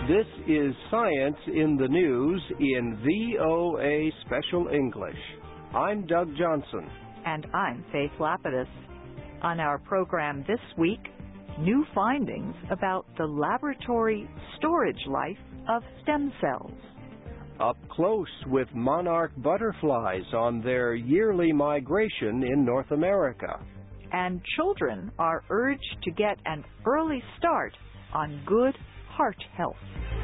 This is Science in the News in VOA Special English. I'm Doug Johnson. And I'm Faith Lapidus. On our program this week, new findings about the laboratory storage life of stem cells. Up close with monarch butterflies on their yearly migration in North America. And children are urged to get an early start on good heart health.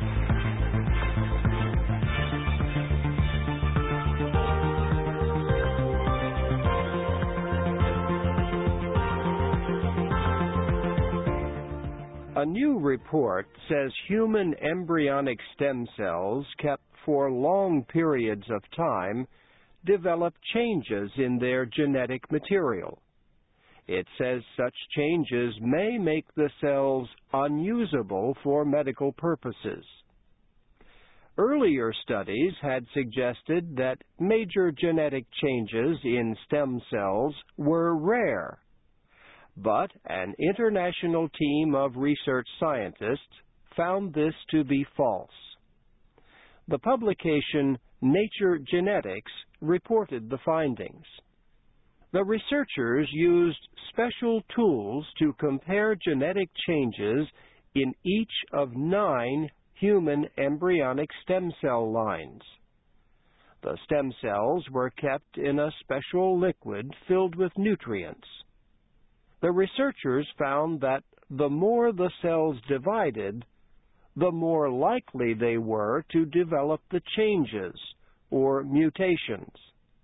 A new report says human embryonic stem cells kept for long periods of time develop changes in their genetic material. It says such changes may make the cells unusable for medical purposes. Earlier studies had suggested that major genetic changes in stem cells were rare. But an international team of research scientists found this to be false. The publication Nature Genetics reported the findings. The researchers used special tools to compare genetic changes in each of 9 human embryonic stem cell lines. The stem cells were kept in a special liquid filled with nutrients. The researchers found that the more the cells divided, the more likely they were to develop the changes, or mutations.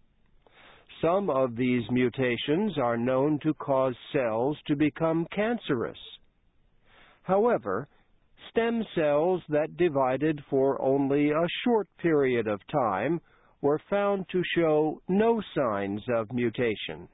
Some of these mutations are known to cause cells to become cancerous. However, stem cells that divided for only a short period of time were found to show no signs of mutation.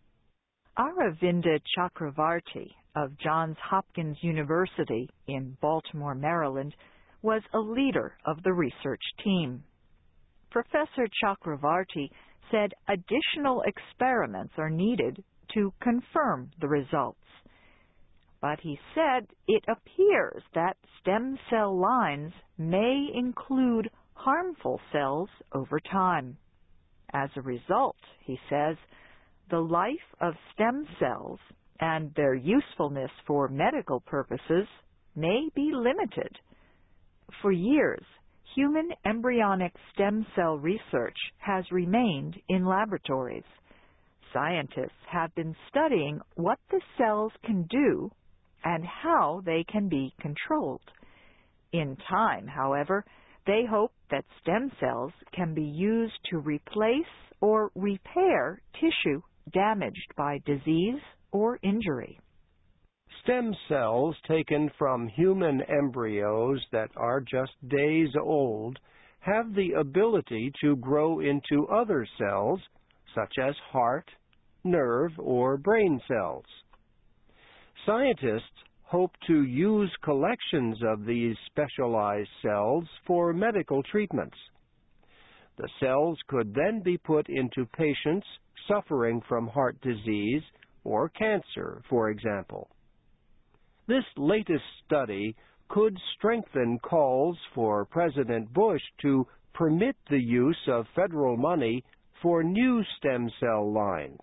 Aravinda Chakravarty of Johns Hopkins University in Baltimore, Maryland, was a leader of the research team. Professor Chakravarty said additional experiments are needed to confirm the results. But he said it appears that stem cell lines may include harmful cells over time. As a result, he says, the life of stem cells and their usefulness for medical purposes may be limited. For years, human embryonic stem cell research has remained in laboratories. Scientists have been studying what the cells can do and how they can be controlled. In time, however, they hope that stem cells can be used to replace or repair tissue damaged by disease or injury. Stem cells taken from human embryos that are just days old have the ability to grow into other cells, such as heart, nerve, or brain cells. Scientists hope to use collections of these specialized cells for medical treatments. The cells could then be put into patients suffering from heart disease or cancer, for example. This latest study could strengthen calls for President Bush to permit the use of federal money for new stem cell lines.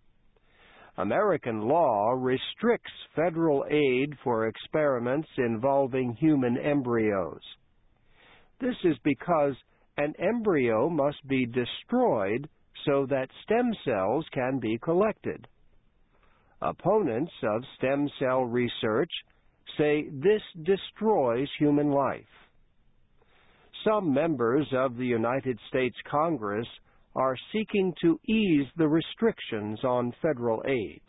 American law restricts federal aid for experiments involving human embryos. This is because an embryo must be destroyed so that stem cells can be collected. Opponents of stem cell research say this destroys human life. Some members of the United States Congress are seeking to ease the restrictions on federal aid.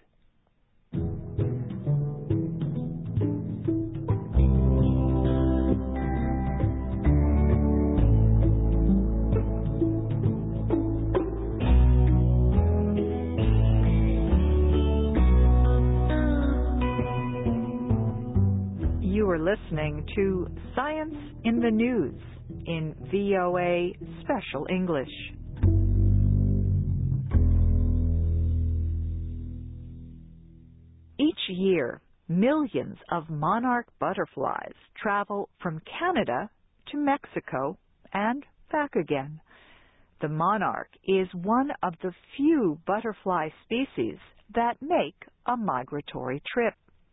You are listening to Science in the News in VOA Special English. Each year, millions of monarch butterflies travel from Canada to Mexico and back again. The monarch is one of the few butterfly species that make a migratory trip.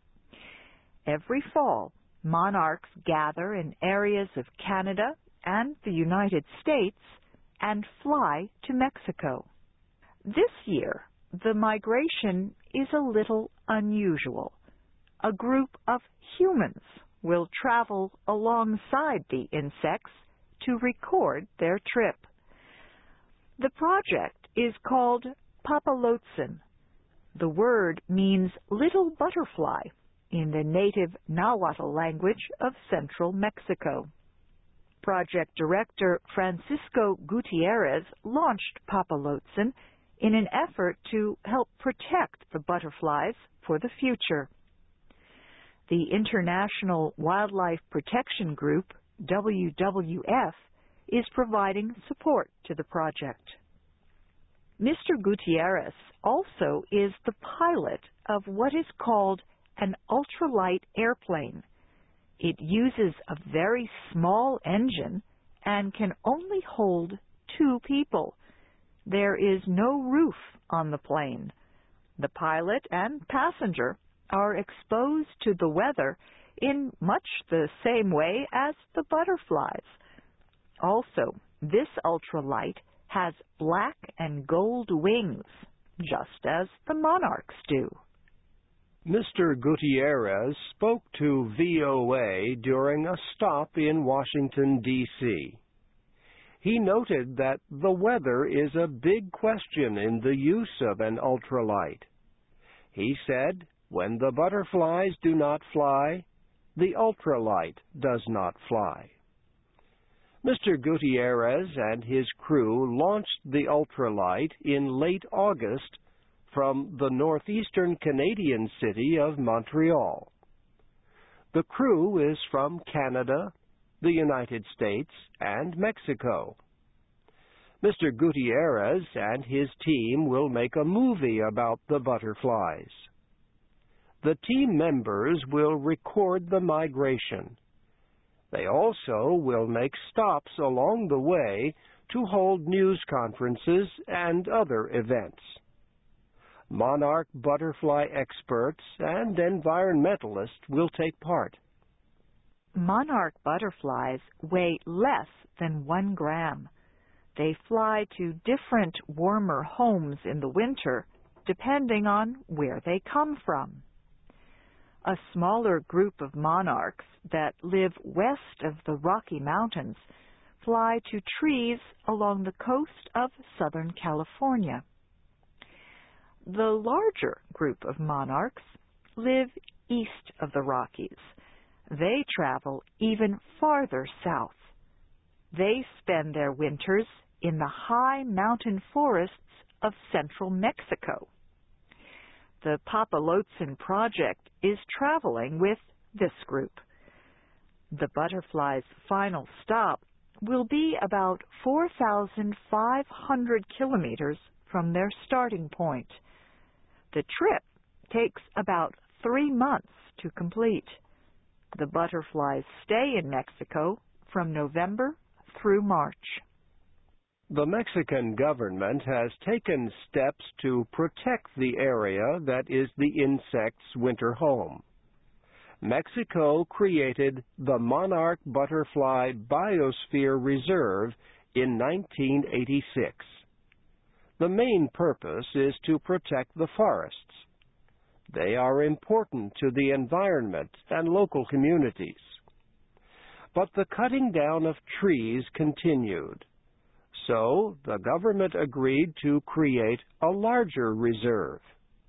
Every fall, monarchs gather in areas of Canada and the United States and fly to Mexico. This year, the migration is a little unusual. A group of humans will travel alongside the insects to record their trip. The project is called Papalotzin. The word means little butterfly in the native Nahuatl language of central Mexico. Project director Francisco Gutierrez launched Papalotzin in an effort to help protect the butterflies for the future. The International Wildlife Protection Group, WWF, is providing support to the project. Mr. Gutierrez also is the pilot of what is called an ultralight airplane. It uses a very small engine and can only hold 2 people. There is no roof on the plane. The pilot and passenger are exposed to the weather in much the same way as the butterflies. Also, this ultralight has black and gold wings, just as the monarchs do. Mr. Gutierrez spoke to VOA during a stop in Washington, D.C. He noted that the weather is a big question in the use of an ultralight. He said, when the butterflies do not fly, the ultralight does not fly. Mr. Gutierrez and his crew launched the ultralight in late August from the northeastern Canadian city of Montreal. The crew is from Canada, the United States, and Mexico. Mr. Gutierrez and his team will make a movie about the butterflies. The team members will record the migration. They also will make stops along the way to hold news conferences and other events. Monarch butterfly experts and environmentalists will take part. Monarch butterflies weigh less than 1 gram. They fly to different warmer homes in the winter, depending on where they come from. A smaller group of monarchs that live west of the Rocky Mountains fly to trees along the coast of Southern California. The larger group of monarchs live east of the Rockies. They travel even farther south. They spend their winters in the high mountain forests of central Mexico. The Papalotzin project is traveling with this group. The butterfly's final stop will be about 4,500 kilometers from their starting point. The trip takes about 3 months to complete. The butterflies stay in Mexico from November through March. The Mexican government has taken steps to protect the area that is the insect's winter home. Mexico created the Monarch Butterfly Biosphere Reserve in 1986. The main purpose is to protect the forests. They are important to the environment and local communities. But the cutting down of trees continued. So the government agreed to create a larger reserve.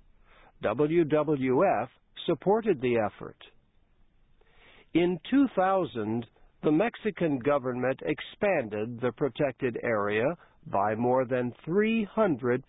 WWF supported the effort. In 2000, the Mexican government expanded the protected area by more than 300%.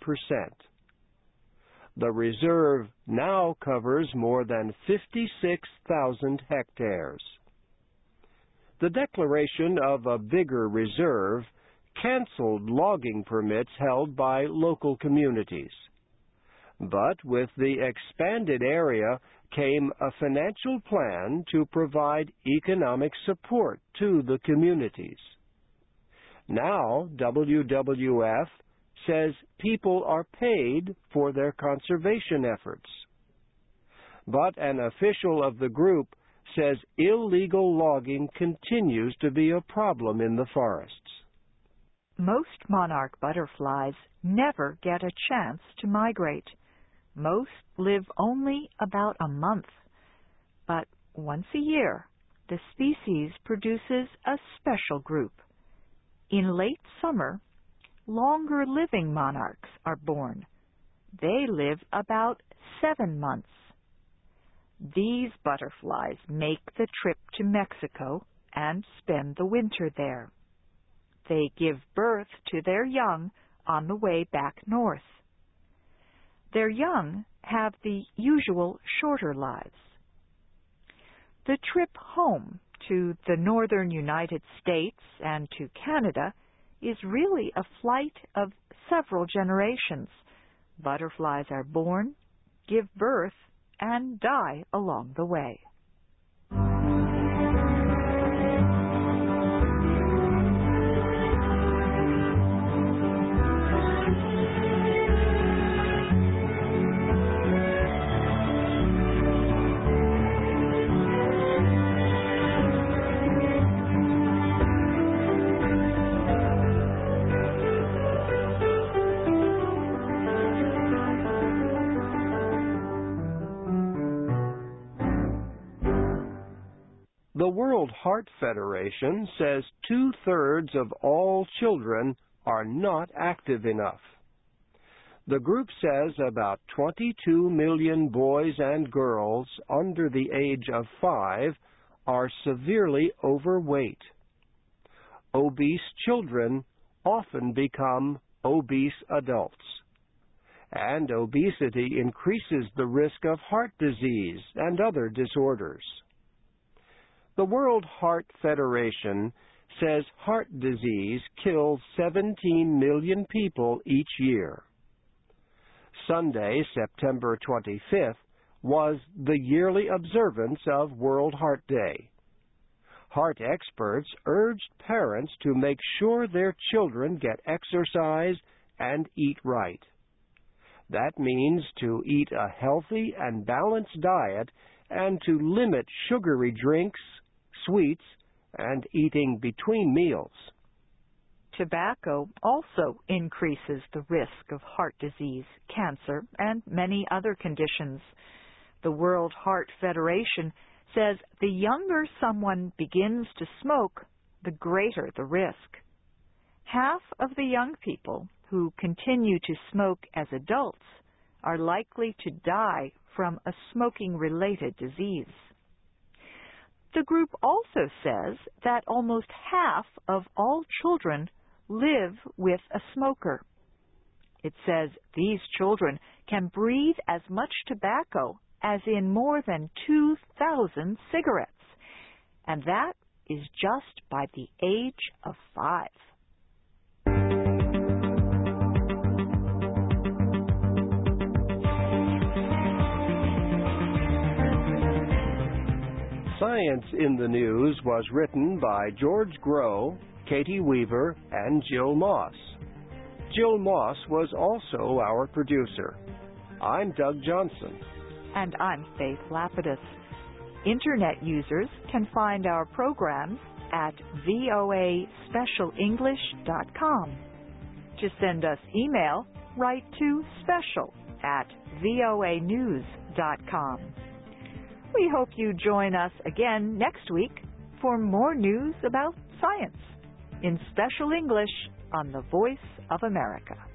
The reserve now covers more than 56,000 hectares. The declaration of a bigger reserve canceled logging permits held by local communities. But with the expanded area came a financial plan to provide economic support to the communities. Now, WWF says people are paid for their conservation efforts. But an official of the group says illegal logging continues to be a problem in the forests. Most monarch butterflies never get a chance to migrate. Most live only about a month. But once a year, the species produces a special group. In late summer, longer-living monarchs are born. They live about 7 months. These butterflies make the trip to Mexico and spend the winter there. They give birth to their young on the way back north. Their young have the usual shorter lives. The trip home to the northern United States and to Canada is really a flight of several generations. Butterflies are born, give birth, and die along the way. The World Heart Federation says 2/3 of all children are not active enough. The group says about 22 million boys and girls under the age of 5 are severely overweight. Obese children often become obese adults, and obesity increases the risk of heart disease and other disorders. The World Heart Federation says heart disease kills 17 million people each year. Sunday, September 25th, was the yearly observance of World Heart Day. Heart experts urged parents to make sure their children get exercise and eat right. That means to eat a healthy and balanced diet and to limit sugary drinks, sweets, and eating between meals. Tobacco also increases the risk of heart disease, cancer, and many other conditions. The World Heart Federation says the younger someone begins to smoke, the greater the risk. Half of the young people who continue to smoke as adults are likely to die from a smoking-related disease. The group also says that almost half of all children live with a smoker. It says these children can breathe as much tobacco as in more than 2,000 cigarettes, and that is just by the age of 5. Science in the News was written by George Groh, Katie Weaver, and Jill Moss. Jill Moss was also our producer. I'm Doug Johnson. And I'm Faith Lapidus. Internet users can find our programs at voaspecialenglish.com. To send us email, write to special@voanews.com. We hope you join us again next week for more news about science in Special English on the Voice of America.